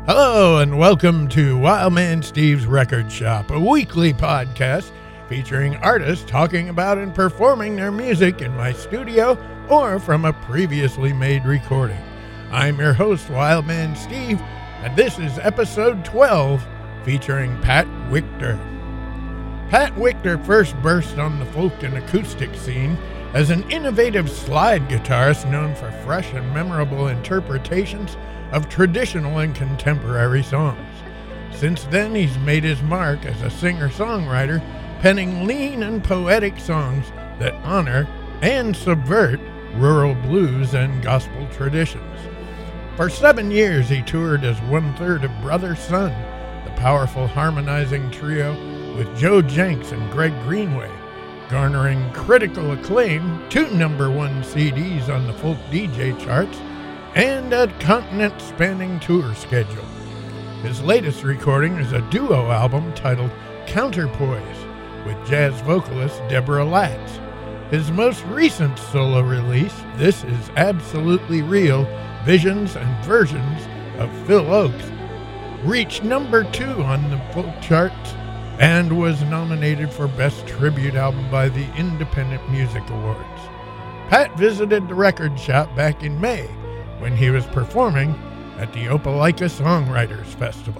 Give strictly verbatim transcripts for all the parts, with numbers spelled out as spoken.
Hello and welcome to Wildman Steve's Record Shop, a weekly podcast featuring artists talking about and performing their music in my studio or from a previously made recording. I'm your host, Wildman Steve, and this is episode twelve featuring Pat Wictor. Pat Wictor first burst on the folk and acoustic scene as an innovative slide guitarist known for fresh and memorable interpretations of traditional and contemporary songs. Since then, he's made his mark as a singer-songwriter, penning lean and poetic songs that honor and subvert rural blues and gospel traditions. For seven years, he toured as one-third of Brother Sun, the powerful harmonizing trio with Joe Jenks and Greg Greenway, garnering critical acclaim, two number one C Ds on the folk D J charts, and a continent-spanning tour schedule. His latest recording is a duo album titled Counterpoise with jazz vocalist Deborah Latz. His most recent solo release, This Is Absolutely Real, Visions and Versions of Phil Ochs, reached number two on the folk charts and was nominated for Best Tribute Album by the Independent Music Awards. Pat visited the record shop back in May when he was performing at the Opelika Songwriters Festival.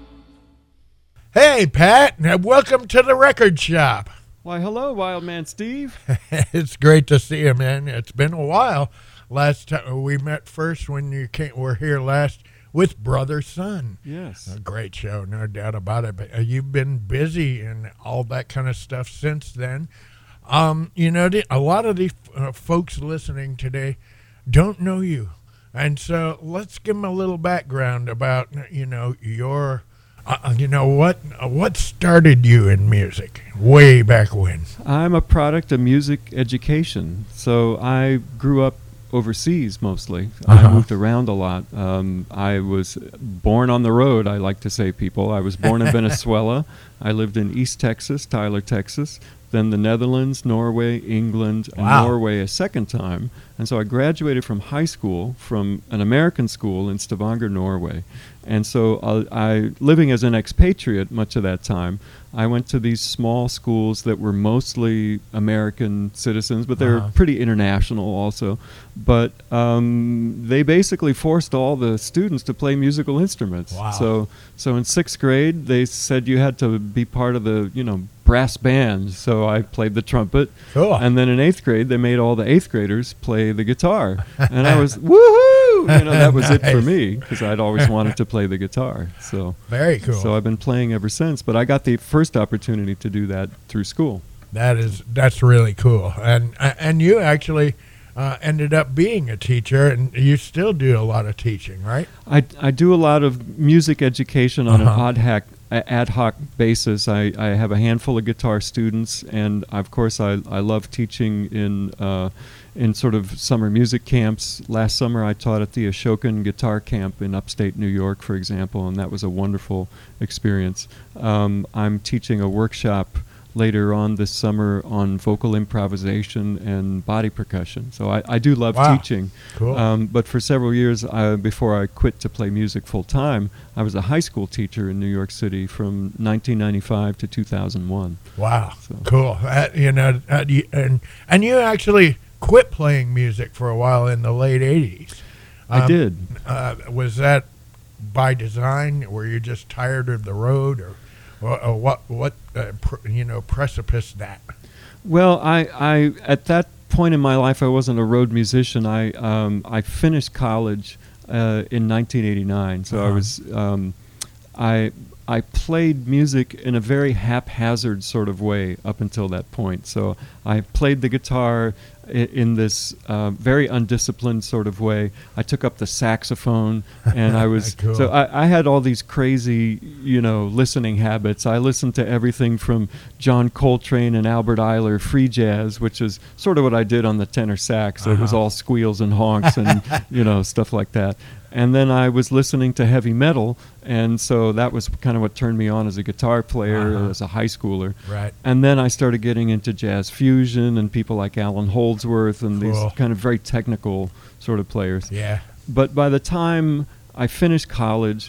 Hey, Pat, and welcome to the record shop. Why, hello, Wildman Steve. It's great to see you, man. It's been a while. Last time we met first when you came, were here last with Brother Sun. Yes. A great show, no doubt about it. But uh, you've been busy and all that kind of stuff since then. Um, you know, the, a lot of the uh, folks listening today don't know you. And so let's give them a little background about, you know, your, uh, you know, what uh, what started you in music way back when? I'm a product of music education. So I grew up overseas mostly. Uh-huh. I moved around a lot. Um, I was born on the road, I like to say, people. I was born in Venezuela. I lived in East Texas, Tyler, Texas. Then the Netherlands, Norway, England, and Wow. Norway a second time. And so I graduated from high school from an American school in Stavanger, Norway. And so uh, I, living as an expatriate much of that time, I went to these small schools that were mostly American citizens, but they Uh-huh. were pretty international also. But um, they basically forced all the students to play musical instruments. Wow. So, so in sixth grade, they said you had to be part of the, you know, brass band. So I played the trumpet. Cool. And then in eighth grade, they made all the eighth graders play the guitar. And I was, woohoo! You know, that was it for Nice. me, because I'd always wanted to play the guitar. So, Very cool. so I've been playing ever since. But I got the first opportunity to do that through school. That is, that's really cool. And and you actually uh, ended up being a teacher, and you still do a lot of teaching, right? I, I do a lot of music education on Uh-huh. an ad hoc, ad hoc basis. I, I have a handful of guitar students, and of course I, I love teaching in uh, in sort of summer music camps. Last summer I taught at the Ashokan Guitar Camp in upstate New York, for example, and that was a wonderful experience. Um, I'm teaching a workshop later on this summer on vocal improvisation and body percussion. So I, I do love Wow. teaching. Cool. Um, but for several years uh, before I quit to play music full time, I was a high school teacher in New York City from nineteen ninety-five to two thousand one. Wow, So- cool. Uh, you know, uh, you, and and you actually quit playing music for a while in the late eighties. I did. Uh, was that by design? Were you just tired of the road, or, or, or what? What uh, pr- you know, precipice that? Well, I, I at that point in my life, I wasn't a road musician. I um, I finished college uh, in nineteen eighty-nine, so I Uh-huh. was um, I I played music in a very haphazard sort of way up until that point. So I played the guitar i- in this uh, very undisciplined sort of way. I took up the saxophone, and I was Cool. so I, I had all these crazy, you know, listening habits. I listened to everything from John Coltrane and Albert Ayler free jazz, which is sort of what I did on the tenor sax. So it was Uh-huh. all squeals and honks and you know stuff like that. And then I was listening to heavy metal, and so that was kind of what turned me on as a guitar player, Uh-huh. as a high schooler. Right. And then I started getting into jazz fusion and people like Alan Holdsworth and Cool. these kind of very technical sort of players. Yeah. But by the time I finished college,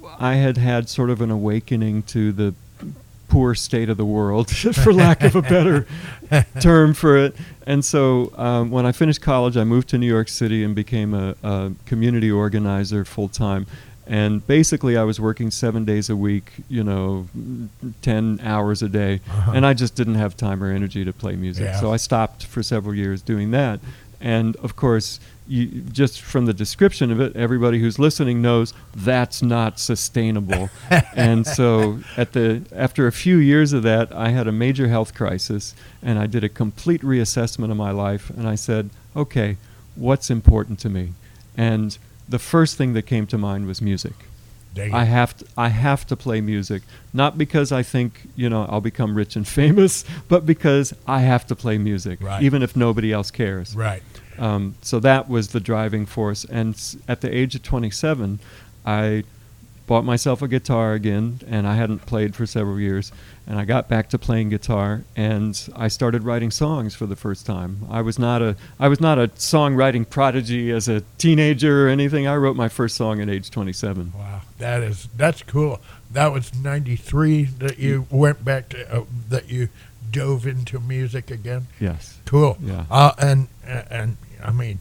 I had had sort of an awakening to the poor state of the world, for lack of a better term for it. And so um, when I finished college, I moved to New York City and became a, a community organizer full time. And basically, I was working seven days a week, you know, ten hours a day. Uh-huh. And I just didn't have time or energy to play music. Yeah. So I stopped for several years doing that. And of course, you, just from the description of it, everybody who's listening knows that's not sustainable. And so at the after a few years of that, I had a major health crisis, and I did a complete reassessment of my life. And I said, okay, what's important to me? And the first thing that came to mind was music. Dang I it. have to, I have to play music, not because I think, you know, I'll become rich and famous, but because I have to play music, Right. even if nobody else cares. Right. Um, so that was the driving force. And s- at the age of twenty-seven, I bought myself a guitar again, and I hadn't played for several years. And I got back to playing guitar, and I started writing songs for the first time. I was not a I was not a songwriting prodigy as a teenager or anything. I wrote my first song at age twenty-seven. Wow, that is that's cool. That was ninety-three that you went back to uh, that you dove into music again. Yes. Cool. Yeah. Uh, and and I mean,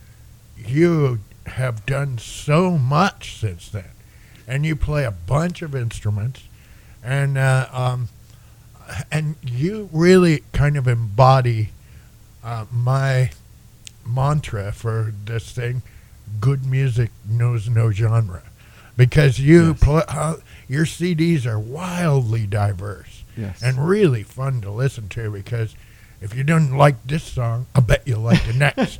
you have done so much since then, and you play a bunch of instruments, and uh, um, and you really kind of embody uh, my mantra for this thing: good music knows no genre, because you Yes. play. Uh, your C Ds are wildly diverse Yes. and really fun to listen to, because if you didn't like this song, I bet you'll like the next.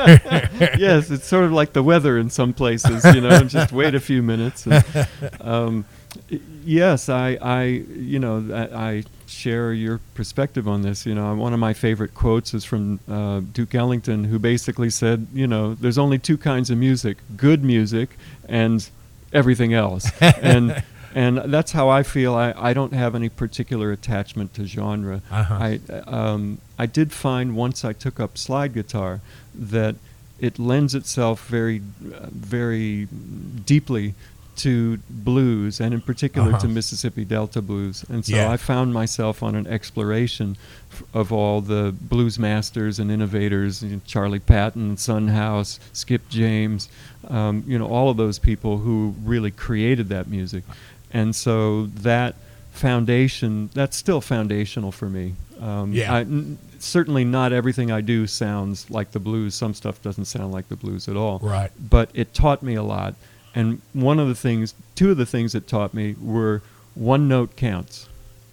Yes, it's sort of like the weather in some places, you know, and just wait a few minutes. And, um, y- yes, I, I, you know, I, I share your perspective on this. You know, one of my favorite quotes is from uh, Duke Ellington, who basically said, you know, there's only two kinds of music: good music and everything else. and and that's how I feel. I, I don't have any particular attachment to genre. Uh-huh. I um, I did find once I took up slide guitar that it lends itself very uh, very deeply to blues, and in particular Uh-huh. to Mississippi Delta blues. And so Yeah. I found myself on an exploration f- of all the blues masters and innovators, you know, Charlie Patton, Son House, Skip James, um, you know, all of those people who really created that music. And so that foundation, that's still foundational for me. Um, Yeah. I, n- certainly not everything I do sounds like the blues. Some stuff doesn't sound like the blues at all. Right. But it taught me a lot. And one of the things, two of the things it taught me were one note counts.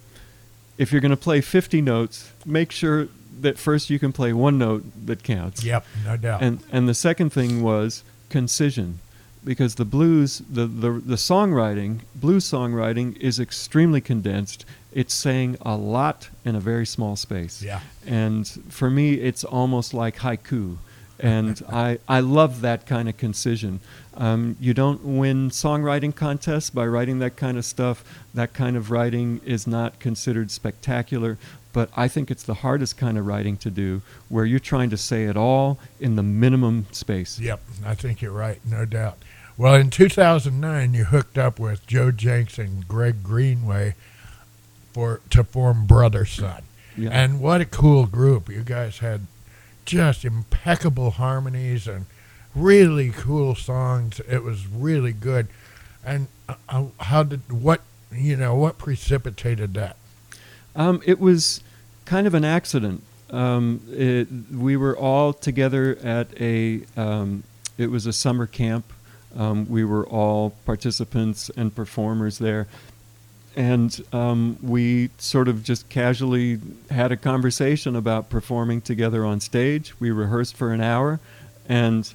If you're going to play fifty notes, make sure that first you can play one note that counts. Yep, no doubt. And and the second thing was concision, because the blues, the, the the songwriting, blues songwriting is extremely condensed. It's saying a lot in a very small space. Yeah. And for me, it's almost like haiku. And I, I love that kind of concision. Um, you don't win songwriting contests by writing that kind of stuff. That kind of writing is not considered spectacular, but I think it's the hardest kind of writing to do, where you're trying to say it all in the minimum space. Yep, I think you're right, no doubt. Well, in two thousand nine, you hooked up with Joe Jenks and Greg Greenway for to form Brother Son. Yeah. And what a cool group. You guys had just impeccable harmonies and really cool songs. It was really good. And uh, uh, how did, what, you know, what precipitated that? Um, it was kind of an accident. Um, it, we were all together at a, um, it was a summer camp. Um, we were all participants and performers there. And um, we sort of just casually had a conversation about performing together on stage. We rehearsed for an hour, and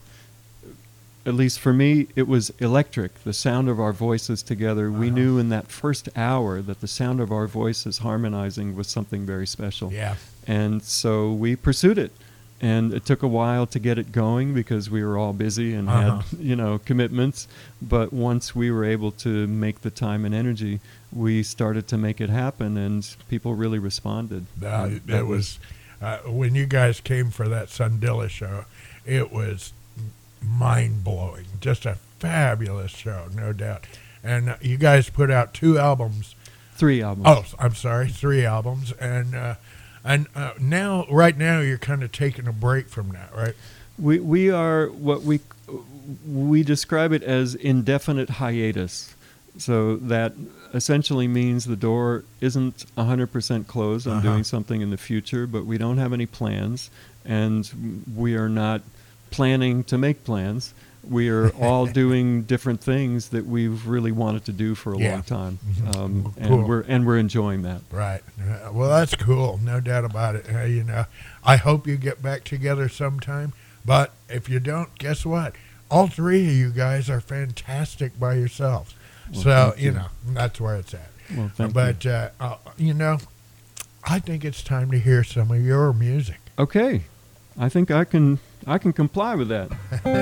at least for me, it was electric, the sound of our voices together. We Uh-huh. knew in that first hour that the sound of our voices harmonizing was something very special. Yeah. And so we pursued it. And it took a while to get it going because we were all busy and Uh-huh. had, you know, commitments. But once we were able to make the time and energy, we started to make it happen, and people really responded. Uh, And it, it was, uh, when you guys came for that Sundilla show, it was mind-blowing. Just a fabulous show, no doubt. and uh, you guys put out two albums. Three albums. Oh, I'm sorry, three albums, and uh, and uh, now, right now, you're kind of taking a break from that, right? We we are what we we describe it as indefinite hiatus. So that essentially means the door isn't one hundred percent closed on Uh-huh. doing something in the future, but we don't have any plans, and we are not planning to make plans. We are all doing different things that we've really wanted to do for a Yeah. long time, Mhm. um, Cool. and we're and we're enjoying that. Right. Uh, well, that's cool. No doubt about it. Uh, you know, I hope you get back together sometime. But if you don't, guess what? All three of you guys are fantastic by yourselves. Well, so, thank you you. know, that's where it's at. Well, thank but, you. Uh, uh, you know, I think it's time to hear some of your music. Okay, I think I can I can comply with that.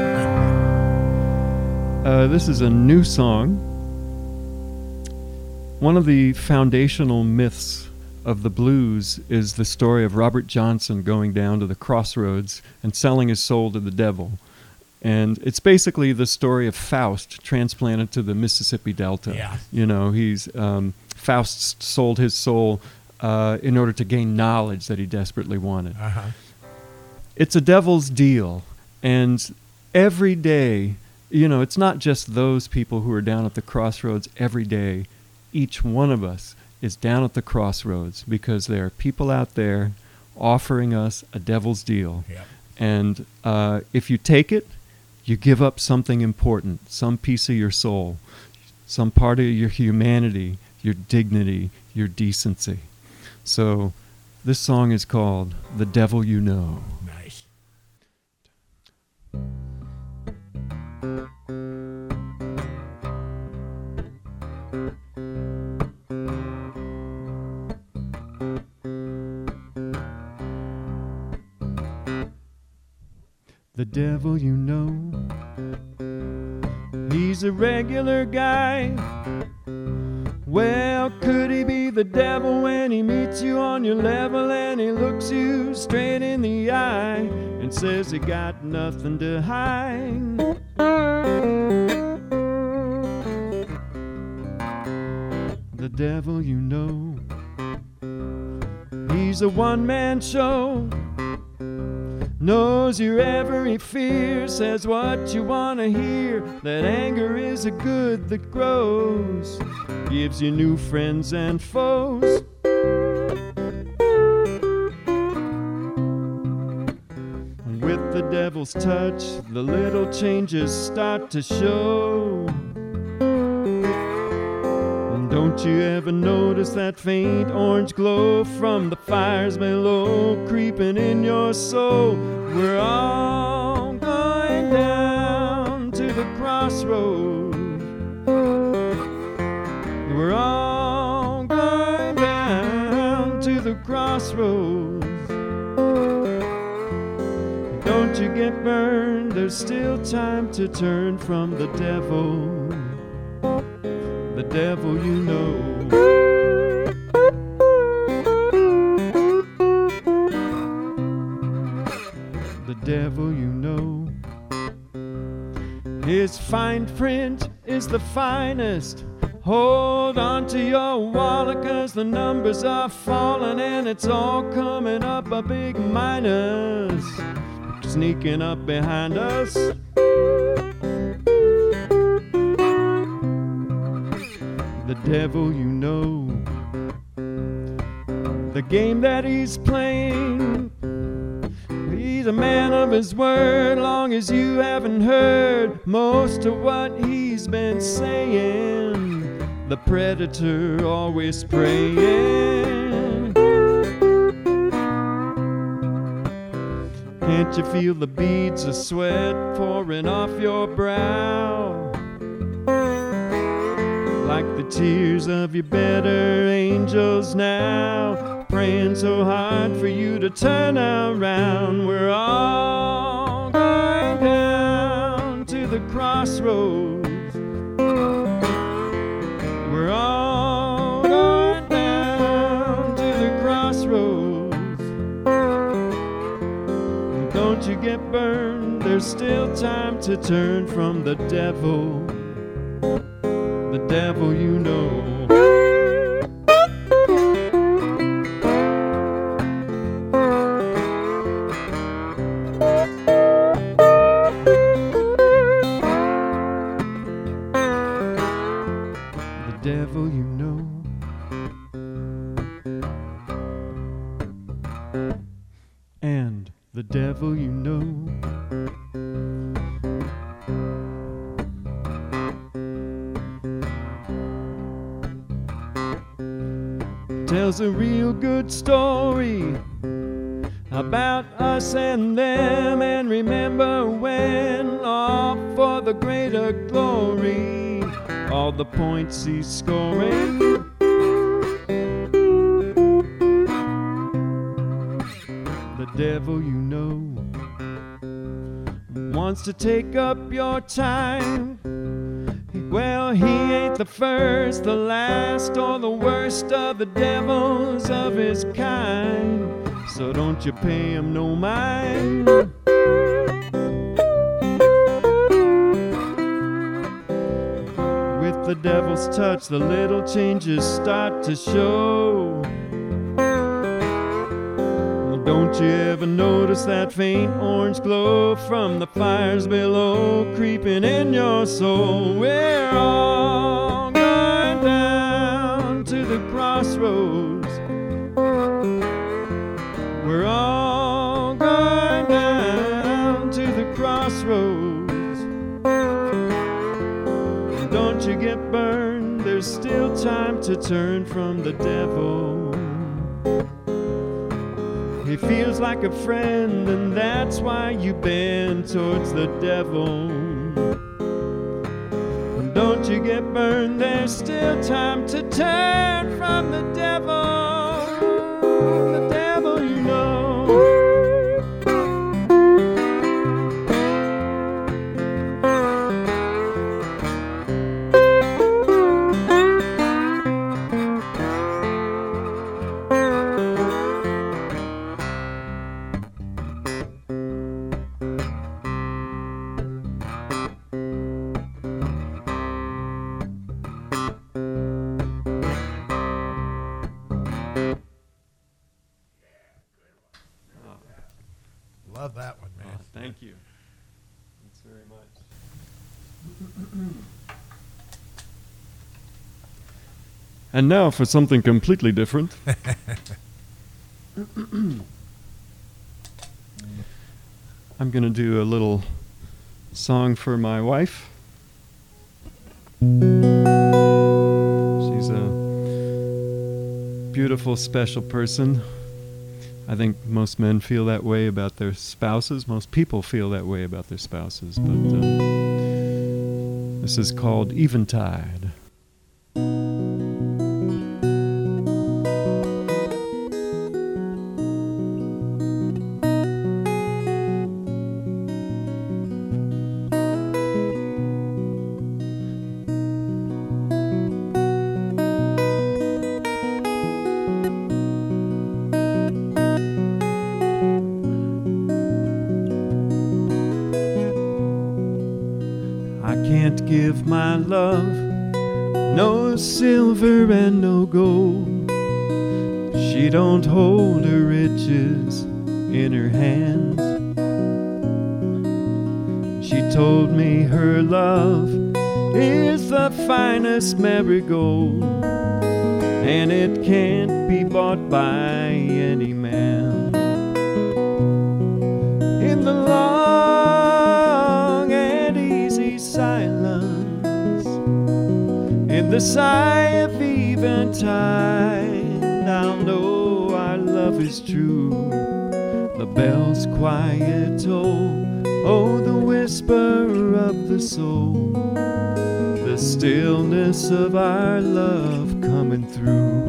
Uh, this is a new song. One of the foundational myths of the blues is the story of Robert Johnson going down to the crossroads and selling his soul to the devil. And it's basically the story of Faust transplanted to the Mississippi Delta. Yeah. You know, he's um, Faust sold his soul uh, in order to gain knowledge that he desperately wanted. Uh-huh. It's a devil's deal, and every day, you know, it's not just those people who are down at the crossroads every day. Each one of us is down at the crossroads because there are people out there offering us a devil's deal. Yep. And uh, if you take it, you give up something important, some piece of your soul, some part of your humanity, your dignity, your decency. So this song is called The Devil You Know. Nice. The devil you know, he's a regular guy. Well, could he be the devil when he meets you on your level and he looks you straight in the eye and says he got nothing to hide? The devil you know, he's a one-man show. Knows your every fear, says what you want to hear, that anger is a good that grows, gives you new friends and foes. With the devil's touch, the little changes start to show. And don't you ever notice that faint orange glow from the fires below, creeping in your soul? We're all going down to the crossroads. We're all going down to the crossroads. Don't you get burned, there's still time to turn from the devil. The devil you know. The devil you know. His fine print is the finest. Hold on to your wallet, 'cause the numbers are falling and it's all coming up a big minus, sneaking up behind us. The devil you know, the game that he's playing, he's a man of his word, long as you haven't heard most of what he's been saying. The predator always preying. Can't you feel the beads of sweat pouring off your brow? Like the tears of your better angels now, praying so hard for you to turn around. We're all going down to the crossroads. We're all going down to the crossroads. And don't you get burned, there's still time to turn from the devil. The devil you know. The devil you know. And the devil you know. Tells a real good story about us and them, and remember when off for the greater glory, all the points he's scoring. The devil you know wants to take up your time. Well, he ain't the first, the last, or the worst of the devils of his kind. So don't you pay him no mind. With the devil's touch, the little changes start to show. Well, don't you ever notice that faint orange glow from the fires below creeping in your soul? We're all going down to the crossroads. We're all going down to the crossroads. Don't you get burned, there's still time to turn from the devil. He feels like a friend, and that's why you bend towards the devil. And don't you get burned, there's still time to turn from the devil. The devil you know. Love that one, man. Oh, thank you. Thanks very much. And now for something completely different. I'm going to do a little song for my wife. She's a beautiful, special person. I think most men feel that way about their spouses. Most people feel that way about their spouses. But uh, this is called Eventide. Can't give my love no silver and no gold. She don't hold her riches in her hands. She told me her love is the finest marigold, and it can't be bought by any man. In the long and easy silence, in the sigh of eventide, I'll know our love is true. The bells quiet toll, oh, the whisper of the soul, the stillness of our love coming through.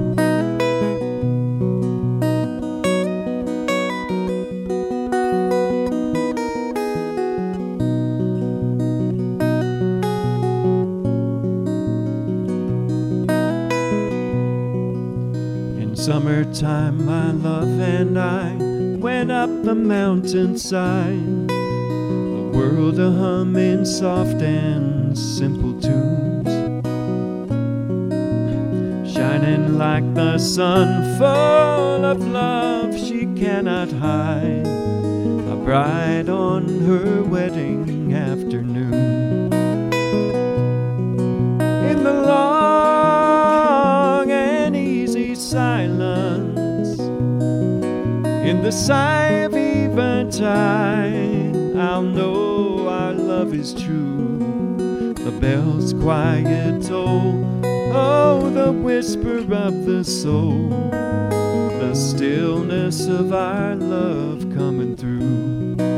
Summertime, my love and I went up the mountainside, the world a hum in soft and simple tunes. shine like the sun, full of love she cannot hide, a bride on her wedding afternoon. In the long and easy silence, in the sigh of eventide, I'll know our love is true. The bells quiet toll, oh, the whisper of the soul, the stillness of our love coming through.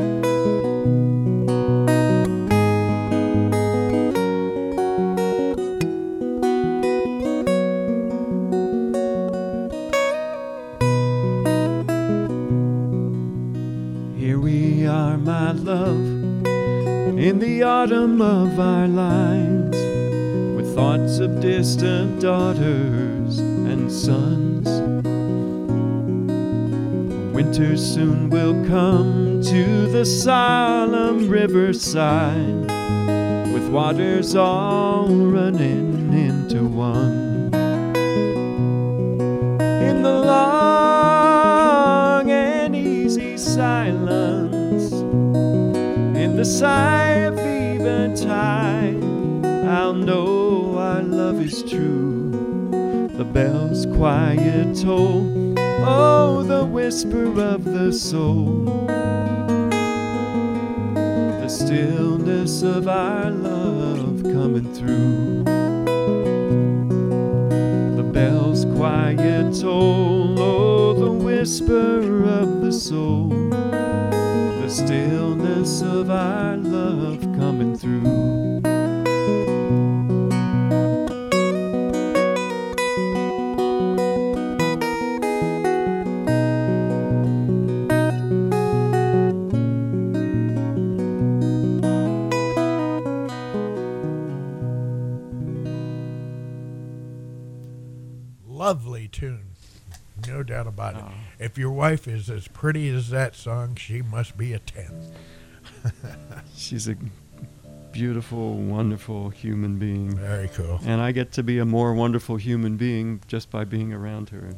Here we are, my love, in the autumn of our lives, with thoughts of distant daughters and sons. Winter soon will come to the solemn riverside, with waters all running into one. In the long and easy silence, in the sigh of eventide, I'll know our love is true. The bells quiet toll, oh, the whisper of the soul, the stillness of our love coming through. The bells quiet toll, oh, the whisper of the soul, the stillness of our love coming through. Lovely tune, no doubt about it. Oh. If your wife is as pretty as that song, she must be a ten. She's a beautiful, wonderful human being. Very cool. And I get to be a more wonderful human being just by being around her.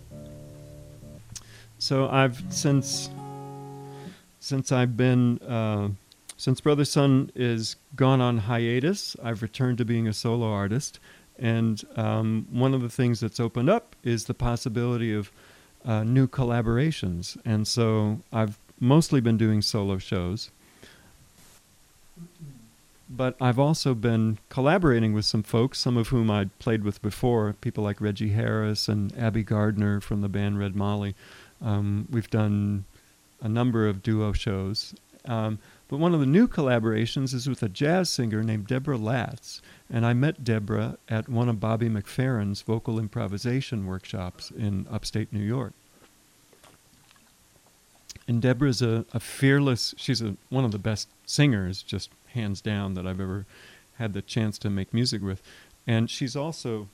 So I've, since since I've been, uh, since Brother Sun is gone on hiatus, I've returned to being a solo artist. And um, one of the things that's opened up is the possibility of uh, new collaborations. And so I've mostly been doing solo shows. But I've also been collaborating with some folks, some of whom I'd played with before, people like Reggie Harris and Abby Gardner from the band Red Molly. Um, we've done a number of duo shows. Um, but one of the new collaborations is with a jazz singer named Deborah Latz. And I met Deborah at one of Bobby McFerrin's vocal improvisation workshops in upstate New York. And Deborah's a, a fearless, she's a, one of the best singers, just hands down, that I've ever had the chance to make music with. And she's also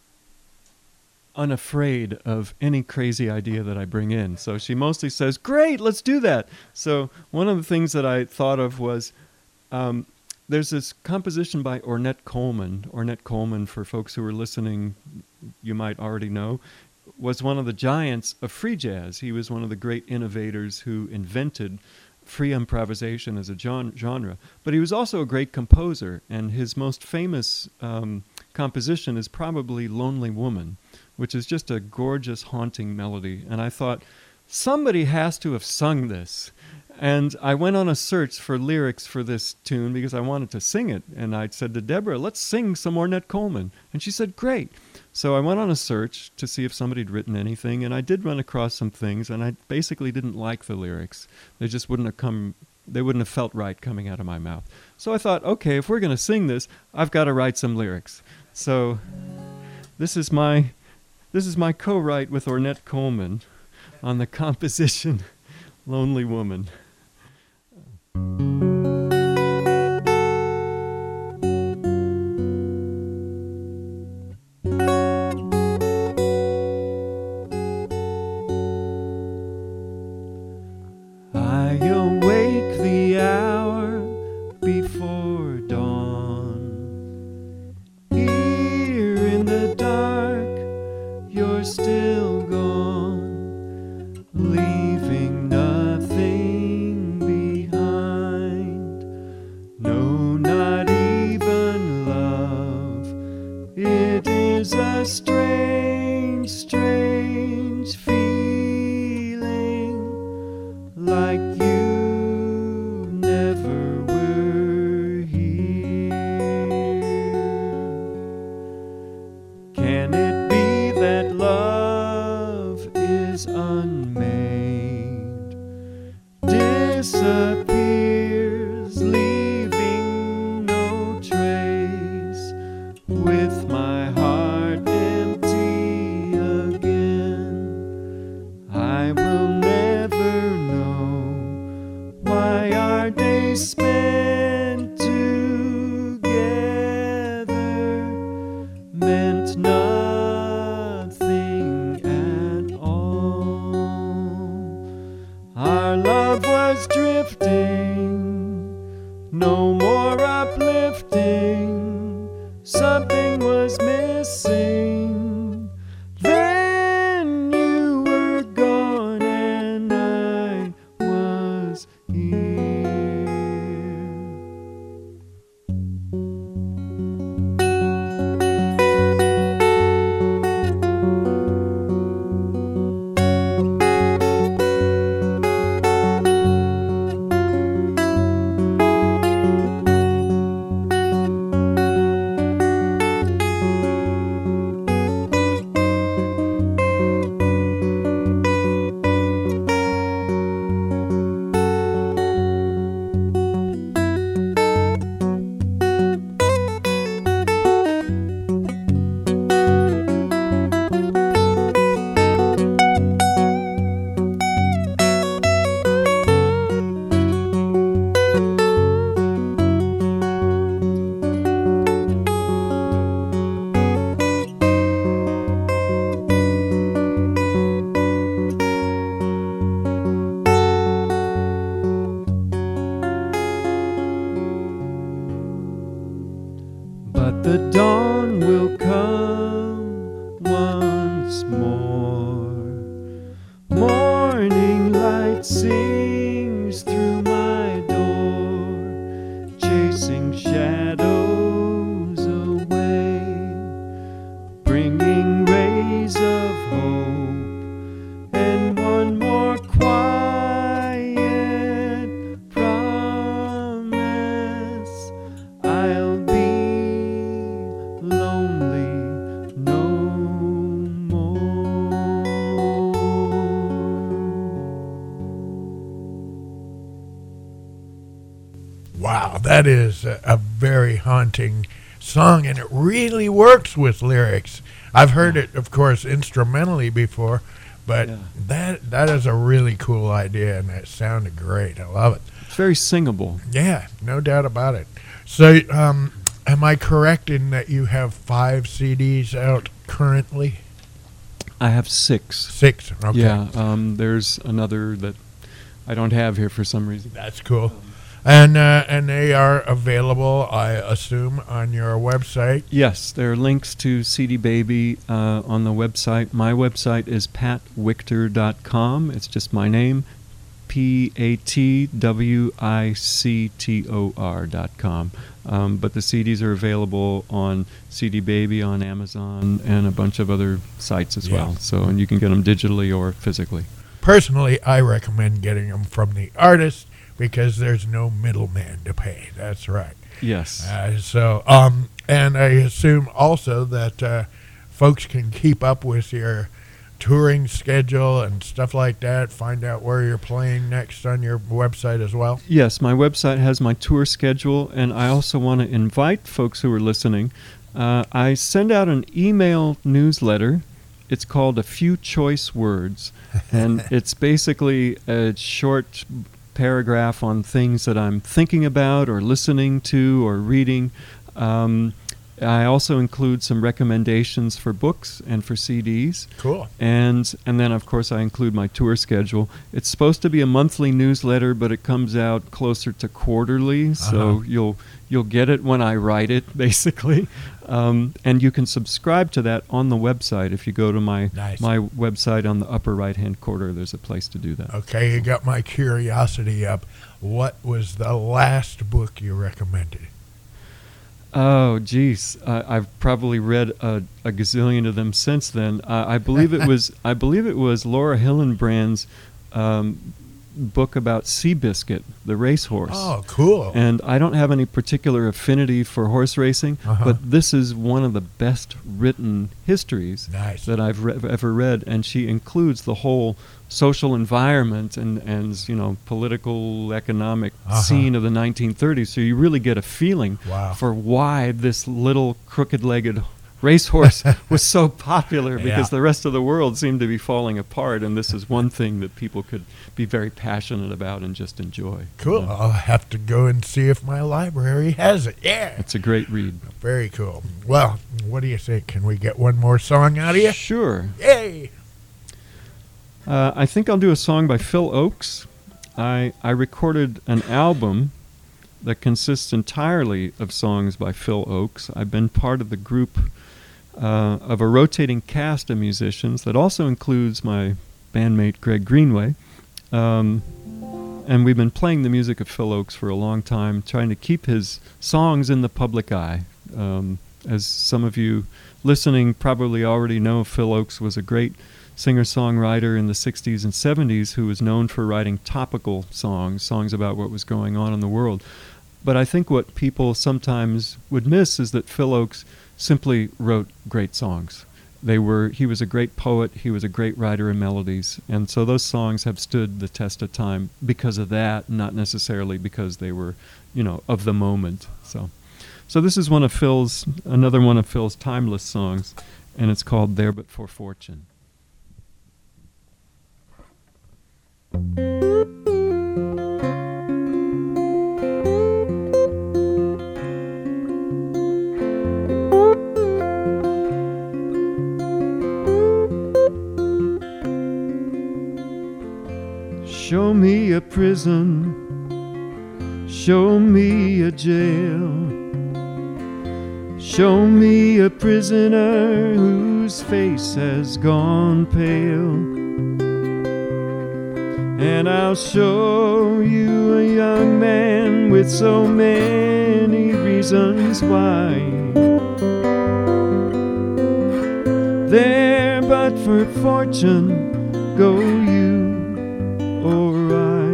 unafraid of any crazy idea that I bring in. So she mostly says, great, let's do that. So one of the things that I thought of was, um, there's this composition by Ornette Coleman. Ornette Coleman, for folks who are listening, you might already know, was one of the giants of free jazz. He was one of the great innovators who invented free improvisation as a genre. But he was also a great composer, and his most famous um, composition is probably Lonely Woman, which is just a gorgeous, haunting melody. And I thought, somebody has to have sung this. And I went on a search for lyrics for this tune because I wanted to sing it. And I said to Deborah, let's sing some Ornette Coleman. And she said, great. So I went on a search to see if somebody had written anything. And I did run across some things. And I basically didn't like the lyrics. They just wouldn't have come, they wouldn't have felt right coming out of my mouth. So I thought, okay, if we're going to sing this, I've got to write some lyrics. So this is my, this is my co-write with Ornette Coleman on the composition Lonely Woman. I awake the hour before dawn, here in the dark There's a strange, strange feeling like you never were here. Can it be that love is unmade, disappears, leaving no trace, with my heart empty again? I will never know why our days spent together meant nothing at all. Our love was drifting, no more uplifting. Something was missing. Then you were gone and I was here. But the dawn will come once more. Morning light sings through my door, chasing shadows away, bringing rays of hope, and one more quiet promise. I'll be lonely no more. Wow, that is a, a very haunting song, and it really works with lyrics. I've heard it, of course, instrumentally before, but Yeah. that that is a really cool idea, and it sounded great. I love it. It's very singable. Yeah, no doubt about it. So, um, am I correct in that you have five C Ds out currently? I have six. Six. Okay. Yeah, um, there's another that I don't have here for some reason. That's cool. And uh, and they are available, I assume, on your website. Yes, there are links to C D Baby uh, on the website. My website is pat wictor dot com. It's just my name, P A T W I C T O R dot com. Um, but the C Ds are available on C D Baby, on Amazon, and a bunch of other sites as Yeah. well. So, and you can get them digitally or physically. Personally, I recommend getting them from the artist because there's no middleman to pay. That's right. Yes. Uh, so, um, and I assume also that uh, folks can keep up with your touring schedule and stuff like that, find out where you're playing next on your website as well. Yes, my website has my tour schedule, and I also want to invite folks who are listening. Uh, I send out an email newsletter. It's called A Few Choice Words, and it's basically a short paragraph on things that I'm thinking about or listening to or reading. Um, I also include some recommendations for books and for C Ds. Cool. And and then, of course, I include my tour schedule. It's supposed to be a monthly newsletter, but it comes out closer to quarterly, so Uh-huh. you'll you'll get it when I write it, basically. Um, and you can subscribe to that on the website. If you go to my Nice. my website on the upper right-hand corner, there's a place to do that. Okay, you got my curiosity up. What was the last book you recommended? Oh, geez, uh, I've probably read a, a gazillion of them since then. Uh, I believe it was I believe it was Laura Hillenbrand's um, book about Seabiscuit, the racehorse. Oh, cool. And I don't have any particular affinity for horse racing, Uh-huh. but this is one of the best written histories Nice. that I've re- ever read, and she includes the whole social environment and, and you know, political, economic Uh-huh. scene of the nineteen thirties, so you really get a feeling Wow. for why this little crooked-legged racehorse was so popular, because Yeah. the rest of the world seemed to be falling apart, and this is one thing that people could be very passionate about and just enjoy. Cool. Yeah. I'll have to go and see if my library has it. Yeah. It's a great read. Very cool. Well, what do you think? Can we get one more song out of you? Sure. Yay! Uh, I think I'll do a song by Phil Ochs. I, I recorded an album that consists entirely of songs by Phil Ochs. I've been part of the group uh, of a rotating cast of musicians that also includes my bandmate Greg Greenway. Um, and we've been playing the music of Phil Ochs for a long time, trying to keep his songs in the public eye. Um, as some of you listening probably already know, Phil Ochs was a great singer-songwriter in the sixties and seventies who was known for writing topical songs, songs about what was going on in the world. But I think what people sometimes would miss is that Phil Ochs simply wrote great songs. They were he was a great poet, he was a great writer of melodies, and so those songs have stood the test of time because of that, not necessarily because they were, you know, of the moment. So so this is one of Phil's another one of Phil's timeless songs, and it's called There But For Fortune. Show me a prison, show me a jail, show me a prisoner whose face has gone pale, and I'll show you a young man with so many reasons why. There but for fortune go you or I.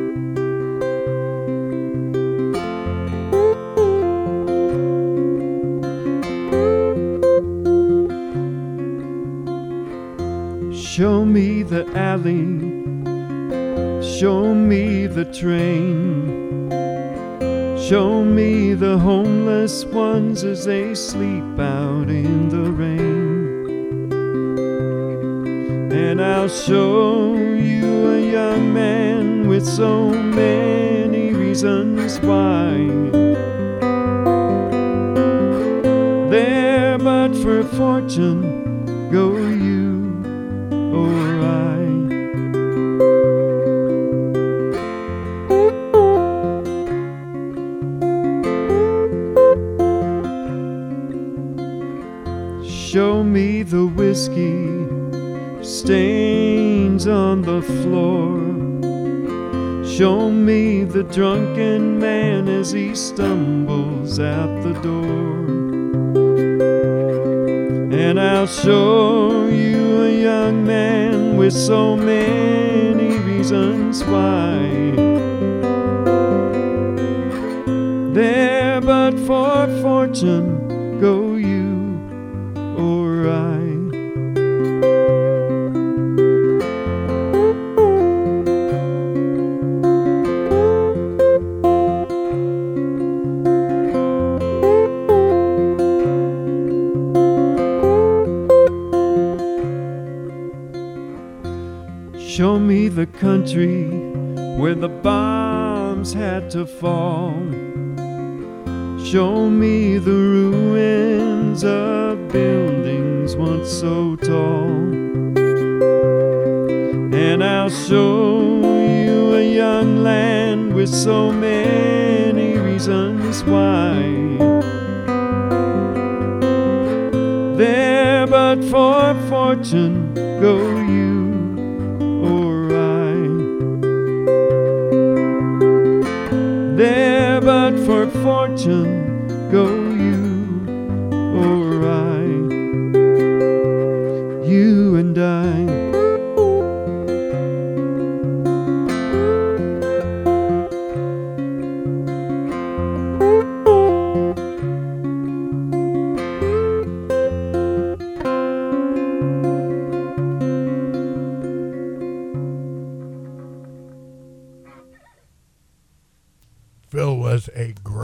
Show me the alley, show me the train, show me the homeless ones as they sleep out in the rain. And I'll show you a young man with so many reasons why. There but for fortune go you or I. Show me the whiskey stains on the floor, show me the drunken man as he stumbles out the door, and I'll show you a young man with so many reasons why. There but for fortune go you or I. Show me the country where the bombs had to fall, show me the ruins of buildings once so tall, and I'll show you a young land with so many reasons why. There but for fortune go you or I. There but for fortune go you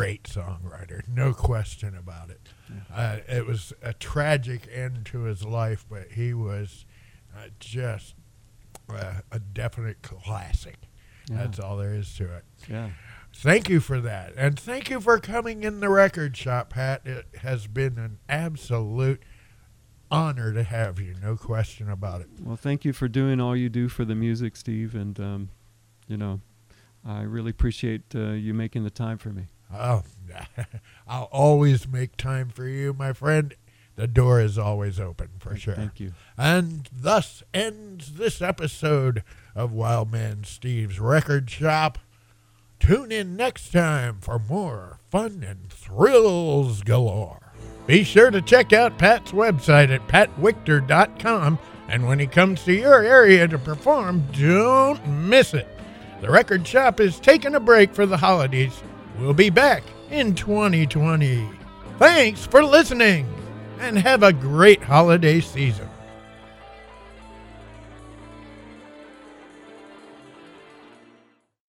great songwriter, no question about it. Yeah. Uh, it was a tragic end to his life, but he was uh, just uh, a definite classic. Yeah. That's all there is to it. Yeah. Thank you for that. And thank you for coming in the record shop, Pat. It has been an absolute honor to have you, no question about it. Well, thank you for doing all you do for the music, Steve. And, um, you know, I really appreciate uh, you making the time for me. Oh, I'll always make time for you, my friend. The door is always open, for sure. Thank you. And thus ends this episode of Wildman Steve's Record Shop. Tune in next time for more fun and thrills galore. Be sure to check out Pat's website at pat wichter dot com, and when he comes to your area to perform, don't miss it. The Record Shop is taking a break for the holidays. We'll be back in twenty twenty. Thanks for listening, and have a great holiday season.